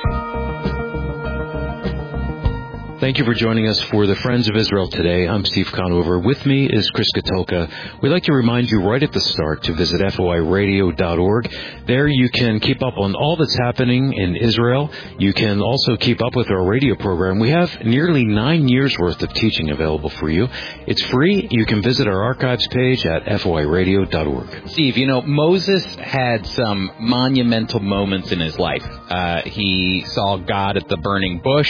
Thank you for joining us for the Friends of Israel today. I'm Steve Conover. With me is Chris Katulka. We'd like to remind you right at the start to visit foiradio.org. There you can keep up on all that's happening in Israel. You can also keep up with our radio program. We have nearly 9 years worth of teaching available for you. It's free. You can visit our archives page at foiradio.org. Steve, you know, Moses had some monumental moments in his life. He saw God at the burning bush.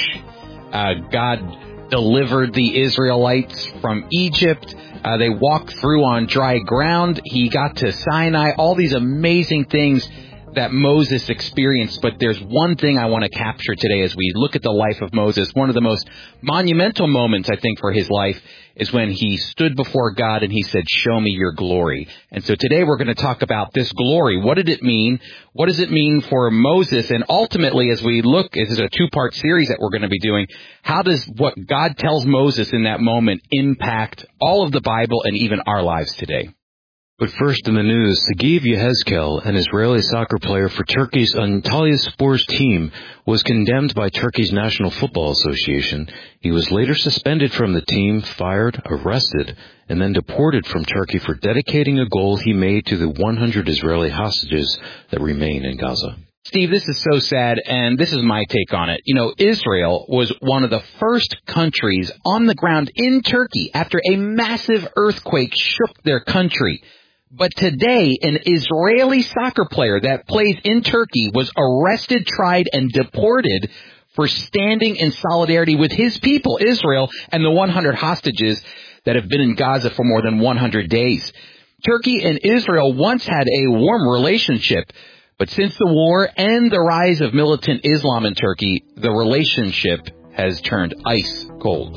God delivered the Israelites from Egypt. They walked through on dry ground. He got to Sinai, all these amazing things that Moses experienced. But there's one thing I want to capture today as we look at the life of Moses. One of the most monumental moments, I think, for his life is when he stood before God and he said, "Show me your glory." And so today we're going to talk about this glory. What did it mean? What does it mean for Moses? And ultimately, as we look, this is a two-part series that we're going to be doing, how does what God tells Moses in that moment impact all of the Bible and even our lives today? But first in the news, Sagiv Yehezkel, an Israeli soccer player for Turkey's Antalyaspor team, was condemned by Turkey's National Football Association. He was later suspended from the team, fired, arrested, and then deported from Turkey for dedicating a goal he made to the 100 Israeli hostages that remain in Gaza. Steve, this is so sad, and this is my take on it. You know, Israel was one of the first countries on the ground in Turkey after a massive earthquake shook their country. But today, an Israeli soccer player that plays in Turkey was arrested, tried, and deported for standing in solidarity with his people, Israel, and the 100 hostages that have been in Gaza for more than 100 days. Turkey and Israel once had a warm relationship, but since the war and the rise of militant Islam in Turkey, the relationship has turned ice cold.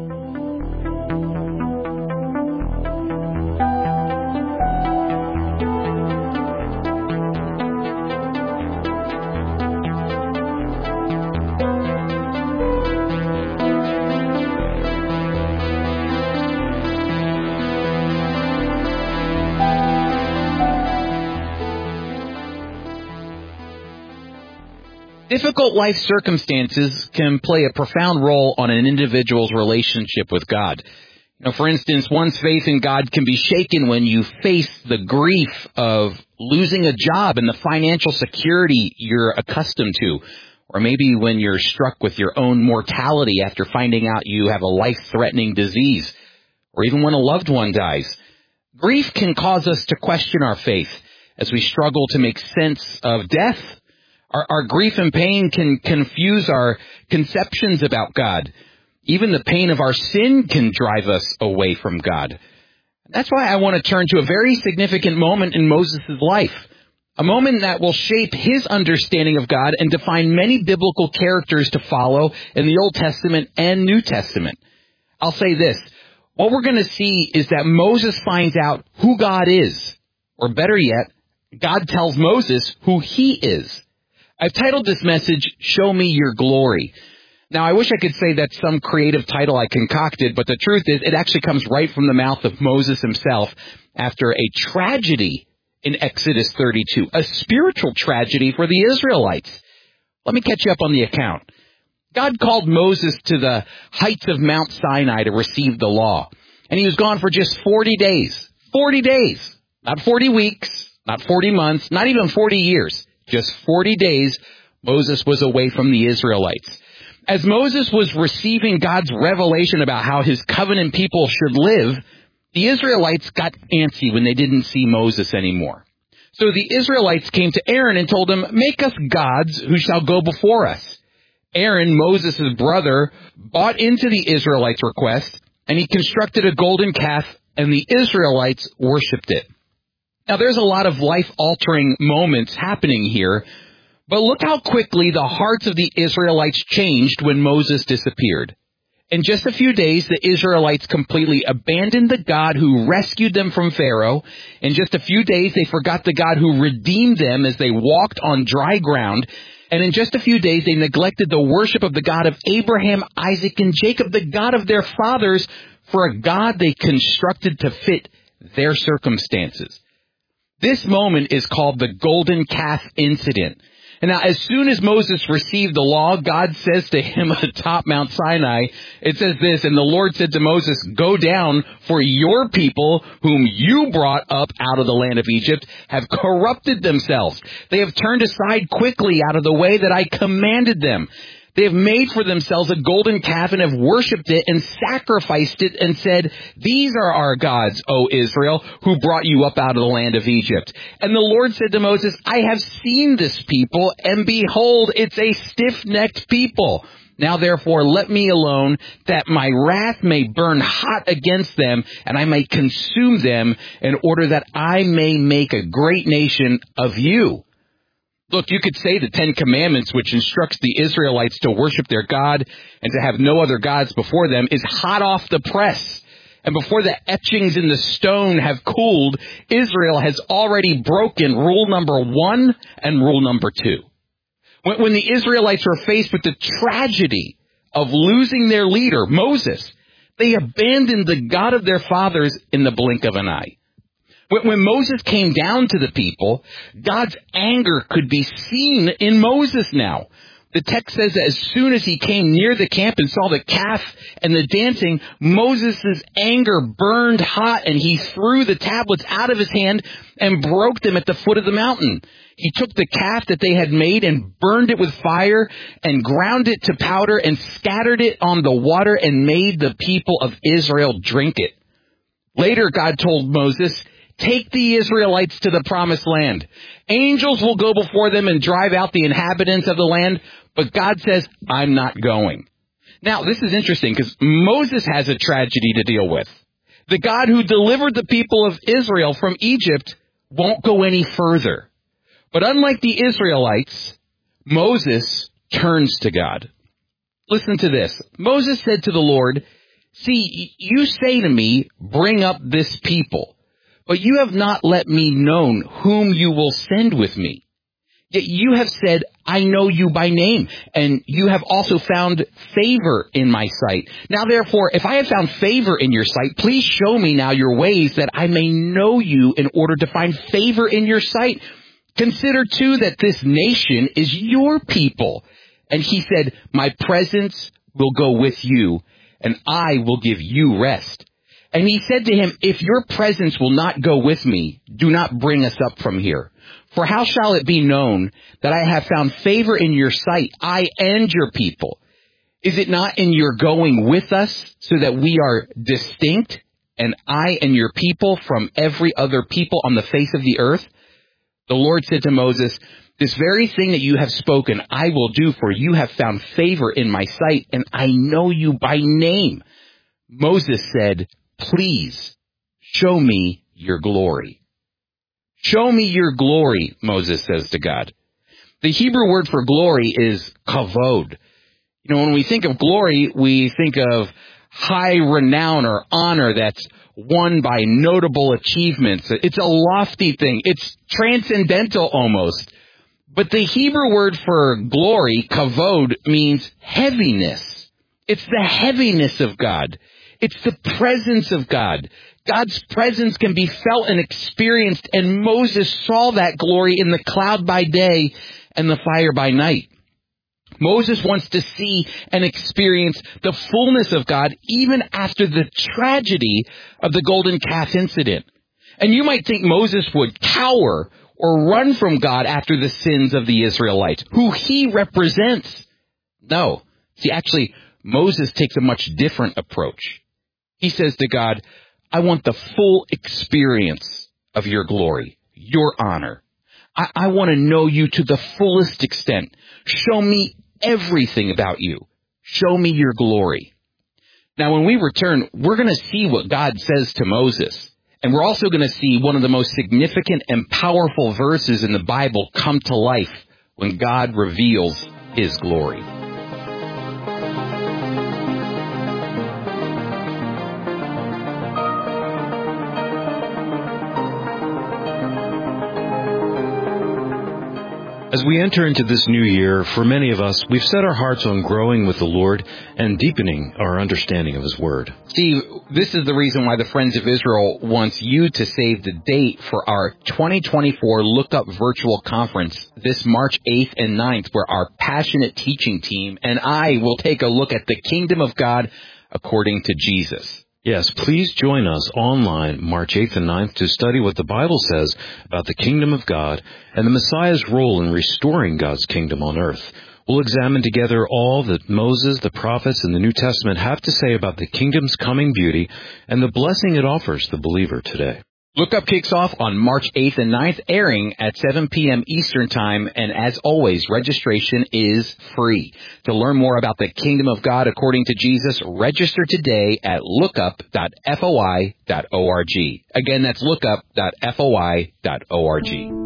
Difficult life circumstances can play a profound role on an individual's relationship with God. You know, for instance, one's faith in God can be shaken when you face the grief of losing a job and the financial security you're accustomed to, or maybe when you're struck with your own mortality after finding out you have a life-threatening disease, or even when a loved one dies. Grief can cause us to question our faith as we struggle to make sense of death. Our grief and pain can confuse our conceptions about God. Even the pain of our sin can drive us away from God. That's why I want to turn to a very significant moment in Moses' life, a moment that will shape his understanding of God and define many biblical characters to follow in the Old Testament and New Testament. I'll say this. What we're going to see is that Moses finds out who God is, or better yet, God tells Moses who he is. I've titled this message, "Show Me Your Glory." Now, I wish I could say that's some creative title I concocted, but the truth is it actually comes right from the mouth of Moses himself after a tragedy in Exodus 32, a spiritual tragedy for the Israelites. Let me catch you up on the account. God called Moses to the heights of Mount Sinai to receive the law, and he was gone for just 40 days. 40 days. Not 40 weeks, not 40 months, not even 40 years. Just 40 days, Moses was away from the Israelites. As Moses was receiving God's revelation about how his covenant people should live, the Israelites got antsy when they didn't see Moses anymore. So the Israelites came to Aaron and told him, "Make us gods who shall go before us." Aaron, Moses' brother, bought into the Israelites' request, and he constructed a golden calf, and the Israelites worshipped it. Now, there's a lot of life-altering moments happening here, but look how quickly the hearts of the Israelites changed when Moses disappeared. In just a few days, the Israelites completely abandoned the God who rescued them from Pharaoh. In just a few days, they forgot the God who redeemed them as they walked on dry ground. And in just a few days, they neglected the worship of the God of Abraham, Isaac, and Jacob, the God of their fathers, for a God they constructed to fit their circumstances. This moment is called the Golden Calf Incident. And now, as soon as Moses received the law, God says to him atop Mount Sinai, it says this, and the Lord said to Moses, go down, for your people, whom you brought up out of the land of Egypt, have corrupted themselves. They have turned aside quickly out of the way that I commanded them. They have made for themselves a golden calf and have worshipped it and sacrificed it and said, these are our gods, O Israel, who brought you up out of the land of Egypt. And the Lord said to Moses, I have seen this people, and behold, it's a stiff-necked people. Now therefore let me alone, that my wrath may burn hot against them, and I may consume them, in order that I may make a great nation of you. Look, you could say the Ten Commandments, which instructs the Israelites to worship their God and to have no other gods before them, is hot off the press. And before the etchings in the stone have cooled, Israel has already broken rule number 1 and rule number 2. When the Israelites were faced with the tragedy of losing their leader, Moses, they abandoned the God of their fathers in the blink of an eye. When Moses came down to the people, God's anger could be seen in Moses now. The text says that as soon as he came near the camp and saw the calf and the dancing, Moses' anger burned hot, and he threw the tablets out of his hand and broke them at the foot of the mountain. He took the calf that they had made and burned it with fire and ground it to powder and scattered it on the water and made the people of Israel drink it. Later, God told Moses, take the Israelites to the promised land. Angels will go before them and drive out the inhabitants of the land, but God says, I'm not going. Now, this is interesting because Moses has a tragedy to deal with. The God who delivered the people of Israel from Egypt won't go any further. But unlike the Israelites, Moses turns to God. Listen to this. Moses said to the Lord, see, you say to me, bring up this people. But you have not let me know whom you will send with me. Yet you have said, I know you by name, and you have also found favor in my sight. Now therefore, if I have found favor in your sight, please show me now your ways, that I may know you in order to find favor in your sight. Consider too that this nation is your people. And he said, my presence will go with you, and I will give you rest. And he said to him, if your presence will not go with me, do not bring us up from here. For how shall it be known that I have found favor in your sight, I and your people? Is it not in your going with us, so that we are distinct, and I and your people from every other people on the face of the earth? The Lord said to Moses, this very thing that you have spoken, I will do, for you have found favor in my sight, and I know you by name. Moses said, please show me your glory. Show me your glory, Moses says to God. The Hebrew word for glory is kavod. You know, when we think of glory, we think of high renown or honor that's won by notable achievements. It's a lofty thing. It's transcendental almost. But the Hebrew word for glory, kavod, means heaviness. It's the heaviness of God. It's the presence of God. God's presence can be felt and experienced, and Moses saw that glory in the cloud by day and the fire by night. Moses wants to see and experience the fullness of God even after the tragedy of the golden calf incident. And you might think Moses would cower or run from God after the sins of the Israelites, who he represents. No. See, actually, Moses takes a much different approach. He says to God, I want the full experience of your glory, your honor. I want to know you to the fullest extent. Show me everything about you. Show me your glory. Now, when we return, we're going to see what God says to Moses. And we're also going to see one of the most significant and powerful verses in the Bible come to life when God reveals his glory. As we enter into this new year, for many of us, we've set our hearts on growing with the Lord and deepening our understanding of His Word. Steve, this is the reason why the Friends of Israel wants you to save the date for our 2024 Look Up virtual conference this March 8th and 9th, where our passionate teaching team and I will take a look at the kingdom of God according to Jesus. Yes, please join us online March 8th and 9th to study what the Bible says about the kingdom of God and the Messiah's role in restoring God's kingdom on earth. We'll examine together all that Moses, the prophets, and the New Testament have to say about the kingdom's coming beauty and the blessing it offers the believer today. Look Up kicks off on March 8th and 9th, airing at 7 p.m. Eastern Time, and as always, registration is free. To learn more about the Kingdom of God according to Jesus, register today at lookup.foi.org. Again, that's lookup.foi.org.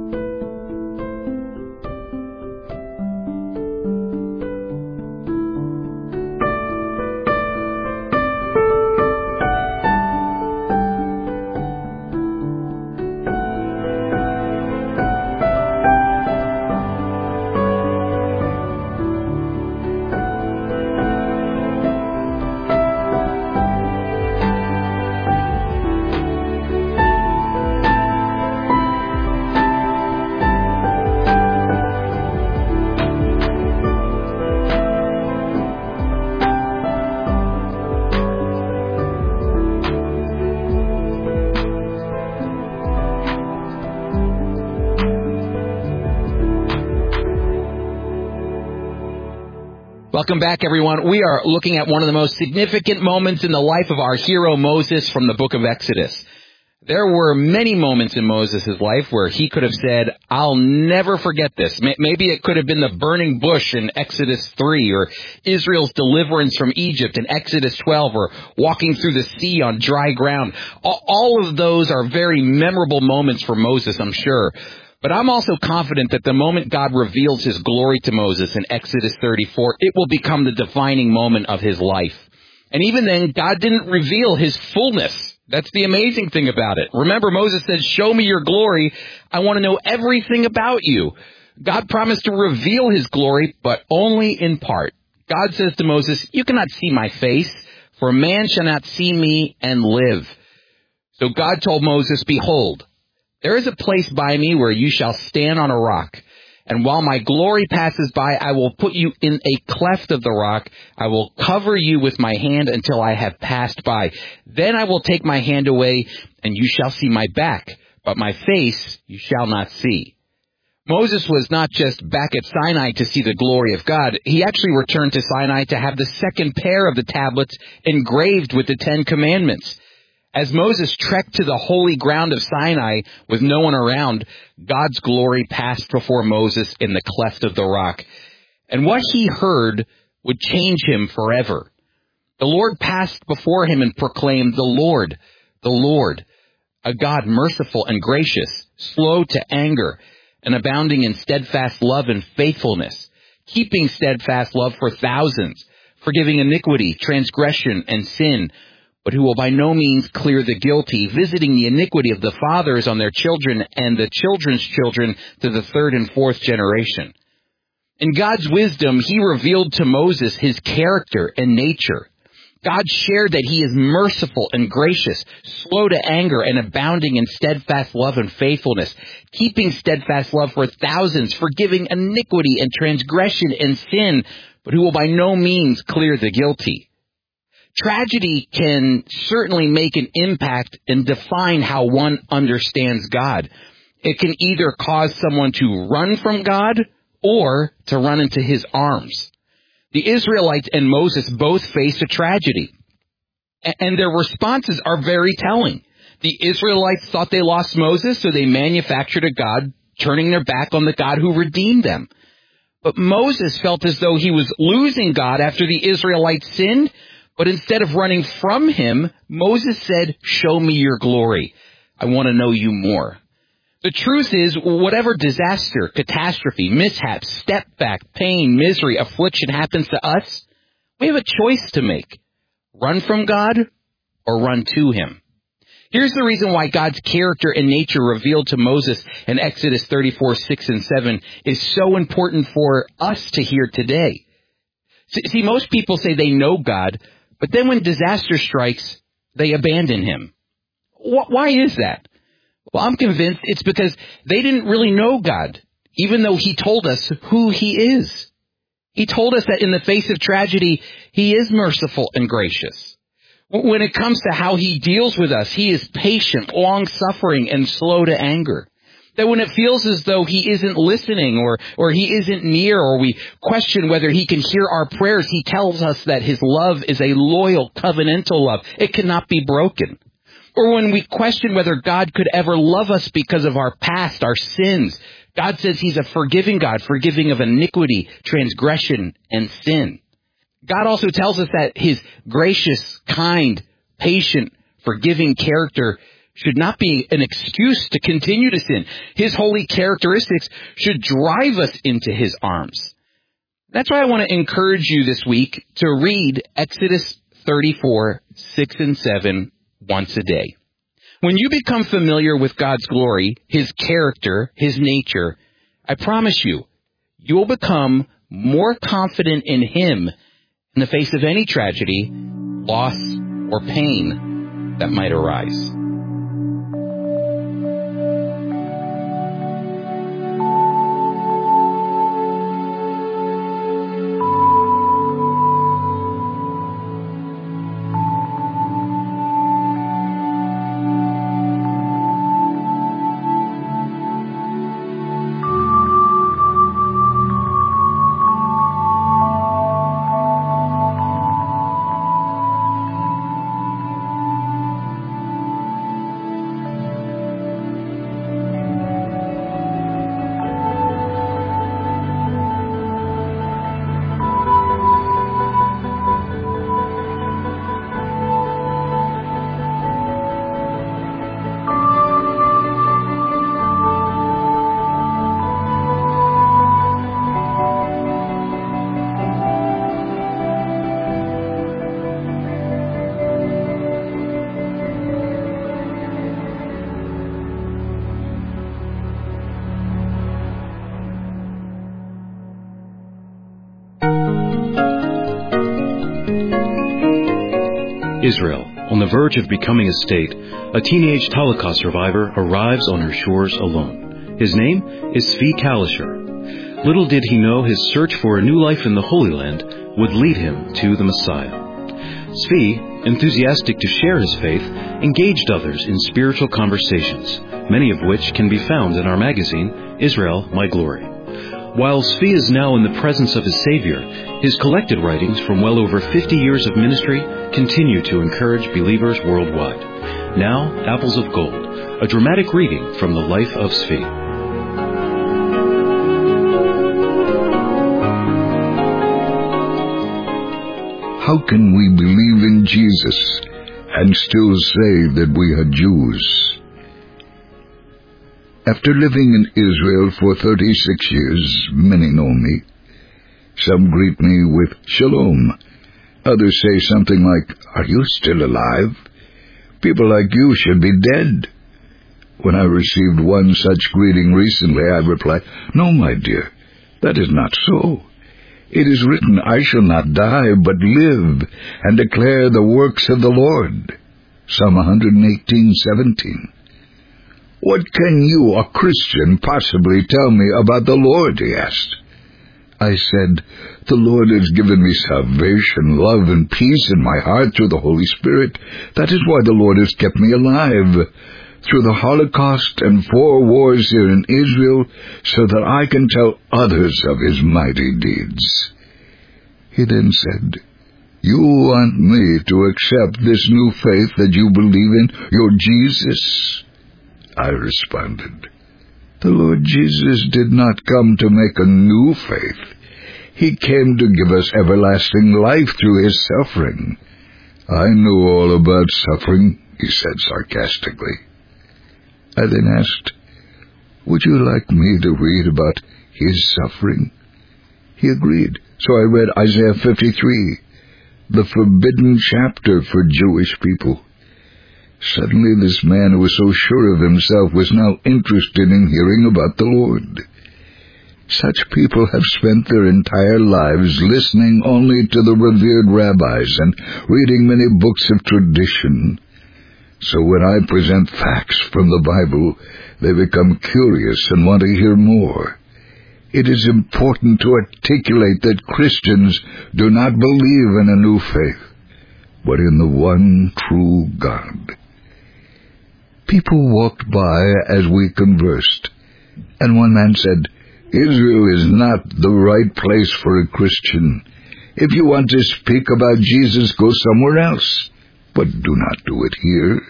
Welcome back, everyone. We are looking at one of the most significant moments in the life of our hero Moses from the book of Exodus. There were many moments in Moses' life where he could have said, I'll never forget this. Maybe it could have been the burning bush in Exodus 3, or Israel's deliverance from Egypt in Exodus 12, or walking through the sea on dry ground. All of those are very memorable moments for Moses, I'm sure. But I'm also confident that the moment God reveals His glory to Moses in Exodus 34, it will become the defining moment of his life. And even then, God didn't reveal His fullness. That's the amazing thing about it. Remember, Moses said, show me your glory. I want to know everything about you. God promised to reveal His glory, but only in part. God says to Moses, you cannot see my face, for man shall not see me and live. So God told Moses, behold, there is a place by me where you shall stand on a rock. And while my glory passes by, I will put you in a cleft of the rock. I will cover you with my hand until I have passed by. Then I will take my hand away, and you shall see my back, but my face you shall not see. Moses was not just back at Sinai to see the glory of God. He actually returned to Sinai to have the second pair of the tablets engraved with the 10 Commandments. As Moses trekked to the holy ground of Sinai with no one around, God's glory passed before Moses in the cleft of the rock. And what he heard would change him forever. The Lord passed before him and proclaimed, the Lord, a God merciful and gracious, slow to anger, and abounding in steadfast love and faithfulness, keeping steadfast love for thousands, forgiving iniquity, transgression, and sin, but who will by no means clear the guilty, visiting the iniquity of the fathers on their children and the children's children to the third and fourth generation. In God's wisdom, He revealed to Moses His character and nature. God shared that He is merciful and gracious, slow to anger, and abounding in steadfast love and faithfulness, keeping steadfast love for thousands, forgiving iniquity and transgression and sin, but who will by no means clear the guilty. Tragedy can certainly make an impact and define how one understands God. It can either cause someone to run from God or to run into His arms. The Israelites and Moses both faced a tragedy, and their responses are very telling. The Israelites thought they lost Moses, so they manufactured a God, turning their back on the God who redeemed them. But Moses felt as though he was losing God after the Israelites sinned. But instead of running from Him, Moses said, show me your glory. I want to know you more. The truth is, whatever disaster, catastrophe, mishap, setback, pain, misery, affliction happens to us, we have a choice to make. Run from God or run to Him. Here's the reason why God's character and nature revealed to Moses in Exodus 34, 6 and 7 is so important for us to hear today. See, most people say they know God, but then when disaster strikes, they abandon him. Why is that? Well, I'm convinced it's because they didn't really know God, even though he told us who he is. He told us that in the face of tragedy, he is merciful and gracious. When it comes to how he deals with us, he is patient, long-suffering, and slow to anger. That when it feels as though he isn't listening or he isn't near, or we question whether he can hear our prayers, he tells us that his love is a loyal, covenantal love. It cannot be broken. Or when we question whether God could ever love us because of our past, our sins, God says he's a forgiving God, forgiving of iniquity, transgression, and sin. God also tells us that his gracious, kind, patient, forgiving character should not be an excuse to continue to sin. His holy characteristics should drive us into his arms. That's why I want to encourage you this week to read Exodus 34, 6 and 7 once a day. When you become familiar with God's glory, his character, his nature, I promise you, you will become more confident in him in the face of any tragedy, loss, or pain that might arise. Israel, on the verge of becoming a state, a teenage Holocaust survivor arrives on her shores alone. His name is Zvi Kalisher. Little did he know his search for a new life in the Holy Land would lead him to the Messiah. Zvi, enthusiastic to share his faith, engaged others in spiritual conversations, many of which can be found in our magazine, Israel, My Glory. While Zvi is now in the presence of his Savior, his collected writings from well over 50 years of ministry continue to encourage believers worldwide. Now, Apples of Gold, a dramatic reading from the life of Zvi. How can we believe in Jesus and still say that we are Jews? After living in Israel for 36 years, many know me. Some greet me with shalom. Others say something like, "Are you still alive? People like you should be dead." When I received one such greeting recently, I replied, "No, my dear, that is not so. It is written, I shall not die, but live, and declare the works of the Lord." Psalm 118:17. "What can you, a Christian, possibly tell me about the Lord?" he asked. I said, "The Lord has given me salvation, love, and peace in my heart through the Holy Spirit. That is why the Lord has kept me alive through the Holocaust and 4 wars here in Israel, so that I can tell others of his mighty deeds." He then said, "You want me to accept this new faith that you believe in, your Jesus?" I responded, "The Lord Jesus did not come to make a new faith. He came to give us everlasting life through his suffering." "I know all about suffering," he said sarcastically. I then asked, "Would you like me to read about his suffering?" He agreed, so I read Isaiah 53, the forbidden chapter for Jewish people. Suddenly this man who was so sure of himself was now interested in hearing about the Lord. Such people have spent their entire lives listening only to the revered rabbis and reading many books of tradition. So when I present facts from the Bible, they become curious and want to hear more. It is important to articulate that Christians do not believe in a new faith, but in the one true God. People walked by as we conversed, and one man said, "Israel is not the right place for a Christian. If you want to speak about Jesus, go somewhere else, but do not do it here."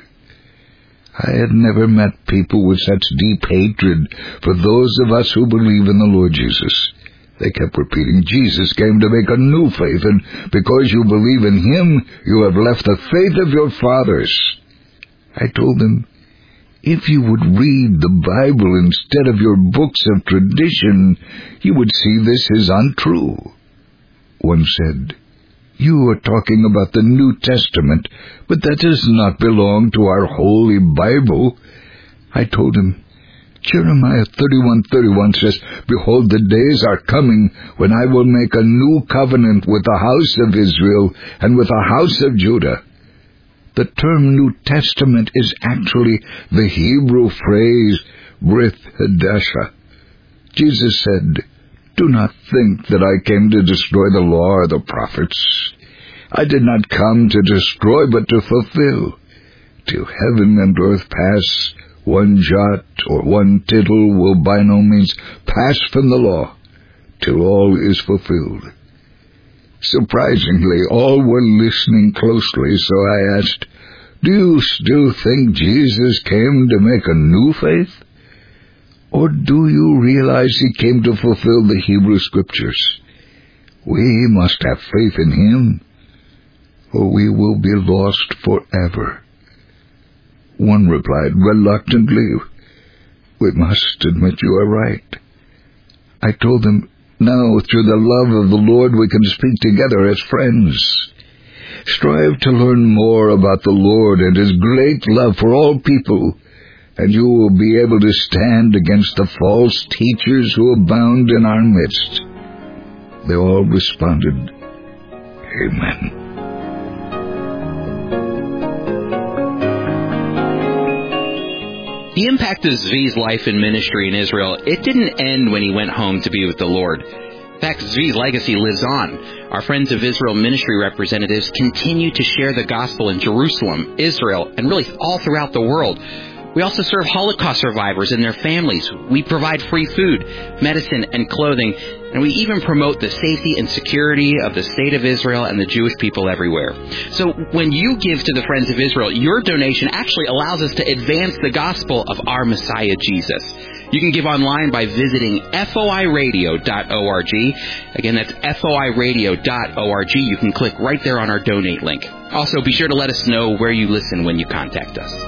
I had never met people with such deep hatred for those of us who believe in the Lord Jesus. They kept repeating, "Jesus came to make a new faith, and because you believe in Him, you have left the faith of your fathers." I told them, if you would read the Bible instead of your books of tradition, you would see this is untrue. One said, "You are talking about the New Testament, but that does not belong to our Holy Bible." I told him, Jeremiah 31:31 says, "Behold, the days are coming when I will make a new covenant with the house of Israel and with the house of Judah." The term New Testament is actually the Hebrew phrase, Brit Hadashah. Jesus said, "Do not think that I came to destroy the law or the prophets. I did not come to destroy, but to fulfill. Till heaven and earth pass, one jot or one tittle will by no means pass from the law, till all is fulfilled." Surprisingly, all were listening closely, so I asked, "Do you still think Jesus came to make a new faith? Or do you realize He came to fulfill the Hebrew Scriptures? We must have faith in Him, or we will be lost forever." One replied reluctantly, "We must admit you are right." I told them, "Now, through the love of the Lord, we can speak together as friends. Strive to learn more about the Lord and His great love for all people, and you will be able to stand against the false teachers who abound in our midst." They all responded, "Amen." The impact of Zvi's life and ministry in Israel, it didn't end when he went home to be with the Lord. In fact, Zvi's legacy lives on. Our Friends of Israel ministry representatives continue to share the gospel in Jerusalem, Israel, and really all throughout the world. We also serve Holocaust survivors and their families. We provide free food, medicine, and clothing, and we even promote the safety and security of the state of Israel and the Jewish people everywhere. So when you give to the Friends of Israel, your donation actually allows us to advance the gospel of our Messiah, Jesus. You can give online by visiting foiradio.org. Again, that's foiradio.org. You can click right there on our donate link. Also, be sure to let us know where you listen when you contact us.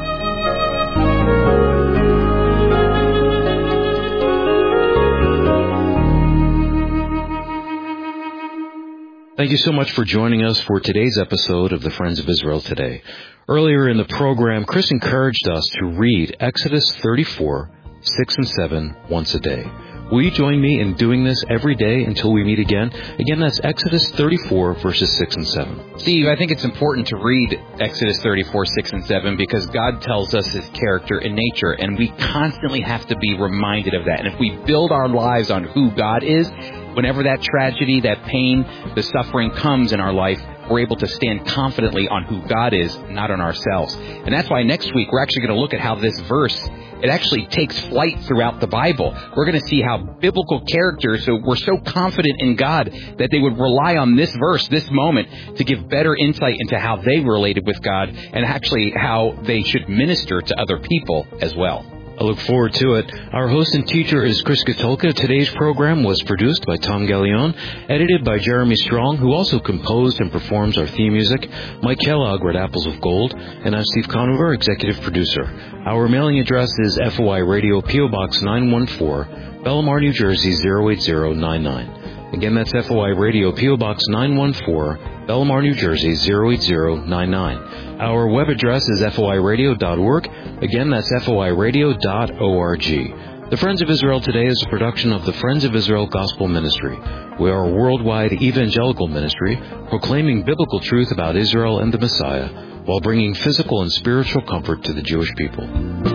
Thank you so much for joining us for today's episode of the Friends of Israel Today. Earlier in the program, Chris encouraged us to read Exodus 34, 6 and 7 once a day. Will you join me in doing this every day until we meet again? Again, that's Exodus 34, verses 6 and 7. Steve, I think it's important to read Exodus 34, 6 and 7 because God tells us His character and nature, and we constantly have to be reminded of that. And if we build our lives on who God is, whenever that tragedy, that pain, the suffering comes in our life, we're able to stand confidently on who God is, not on ourselves. And that's why next week we're actually going to look at how this verse, it actually takes flight throughout the Bible. We're going to see how biblical characters were so confident in God that they would rely on this verse, this moment, to give better insight into how they related with God and actually how they should minister to other people as well. I look forward to it. Our host and teacher is Chris Katulka. Today's program was produced by Tom Gallione, edited by Jeremy Strong, who also composed and performs our theme music. Mike Kellogg read Apples of Gold, and I'm Steve Conover, executive producer. Our mailing address is FOI Radio, P.O. Box 914, Belmar, New Jersey 08099. Again, that's FOI Radio, P.O. Box 914, Belmar, New Jersey 08099. Our web address is foiradio.org. Again, that's foiradio.org. The Friends of Israel Today is a production of the Friends of Israel Gospel Ministry. We are a worldwide evangelical ministry proclaiming biblical truth about Israel and the Messiah while bringing physical and spiritual comfort to the Jewish people.